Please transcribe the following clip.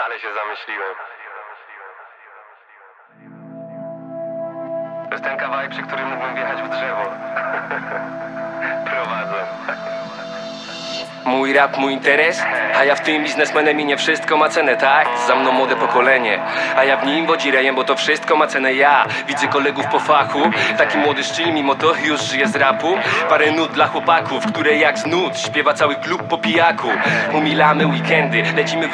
Ale się zamyśliłem. To jest ten kawałek, przy którym mógłbym wjechać w drzewo. Prowadzę. Mój rap, mój interes, a ja w tym biznesmenem i nie wszystko ma cenę, tak? Za mną młode pokolenie, a ja w nim wodzirejem, bo to wszystko ma cenę. Ja widzę kolegów po fachu, taki młody szczyl, mimo to już żyje z rapu. Parę nut dla chłopaków, które jak z nut śpiewa cały klub po pijaku. Umilamy weekendy, lecimy w